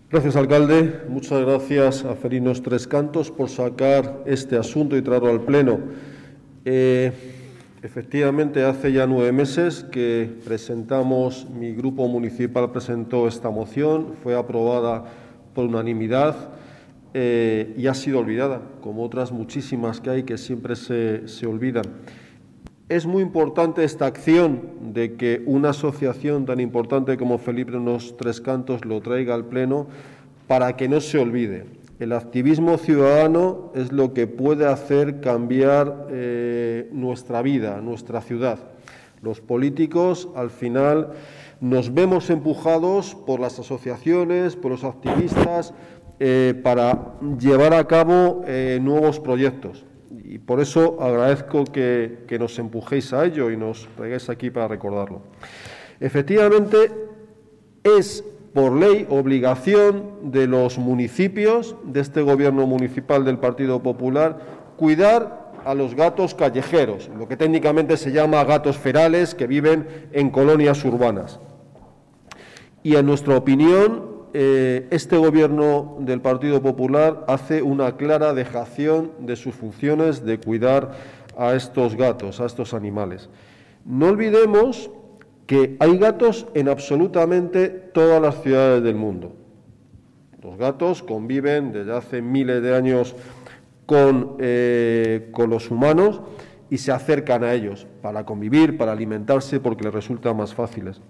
Gracias, alcalde. Muchas gracias a Felinos Tres Cantos por sacar este asunto y traerlo al Pleno. Efectivamente, hace ya 9 meses que mi grupo municipal presentó esta moción, fue aprobada por unanimidad y ha sido olvidada, como otras muchísimas que hay que siempre se olvidan. Es muy importante esta acción de que una asociación tan importante como Felinos Tres Cantos lo traiga al Pleno para que no se olvide. El activismo ciudadano es lo que puede hacer cambiar nuestra vida, nuestra ciudad. Los políticos, al final, nos vemos empujados por las asociaciones, por los activistas, para llevar a cabo nuevos proyectos. Y por eso agradezco que nos empujéis a ello y nos traigáis aquí para recordarlo. Efectivamente, es por ley obligación de los municipios, de este gobierno municipal del Partido Popular, cuidar a los gatos callejeros, lo que técnicamente se llama gatos ferales, que viven en colonias urbanas. Y en nuestra opinión, este gobierno del Partido Popular hace una clara dejación de sus funciones de cuidar a estos gatos, a estos animales. No olvidemos que hay gatos en absolutamente todas las ciudades del mundo. Los gatos conviven desde hace miles de años con los humanos y se acercan a ellos para convivir, para alimentarse, porque les resulta más fáciles.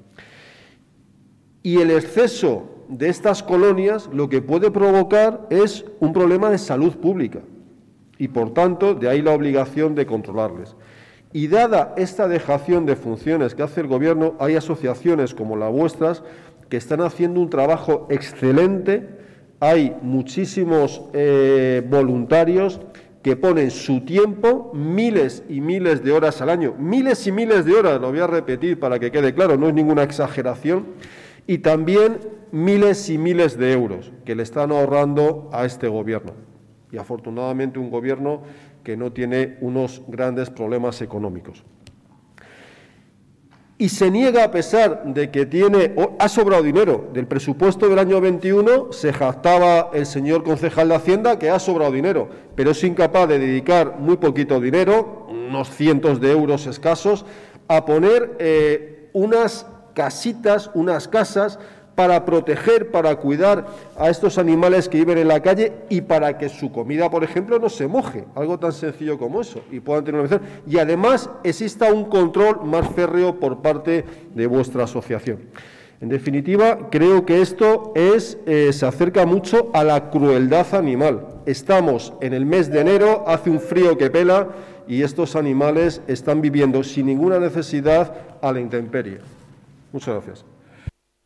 Y el exceso de estas colonias lo que puede provocar es un problema de salud pública y, por tanto, de ahí la obligación de controlarles. Y dada esta dejación de funciones que hace el Gobierno, hay asociaciones como las vuestras que están haciendo un trabajo excelente. Hay muchísimos voluntarios que ponen su tiempo, miles y miles de horas al año, miles y miles de horas, lo voy a repetir para que quede claro, no es ninguna exageración, y también miles y miles de euros que le están ahorrando a este Gobierno. Y afortunadamente un Gobierno que no tiene unos grandes problemas económicos. Y se niega, a pesar de que ha sobrado dinero. Del presupuesto del año 21 se jactaba el señor concejal de Hacienda que ha sobrado dinero, pero es incapaz de dedicar muy poquito dinero, unos cientos de euros escasos, a poner unas casitas, unas casas para proteger, para cuidar a estos animales que viven en la calle y para que su comida, por ejemplo, no se moje, algo tan sencillo como eso, y puedan tener una mención. Y además exista un control más férreo por parte de vuestra asociación. En definitiva, creo que esto se acerca mucho a la crueldad animal. Estamos en el mes de enero, hace un frío que pela y estos animales están viviendo sin ninguna necesidad a la intemperie. Muchas gracias.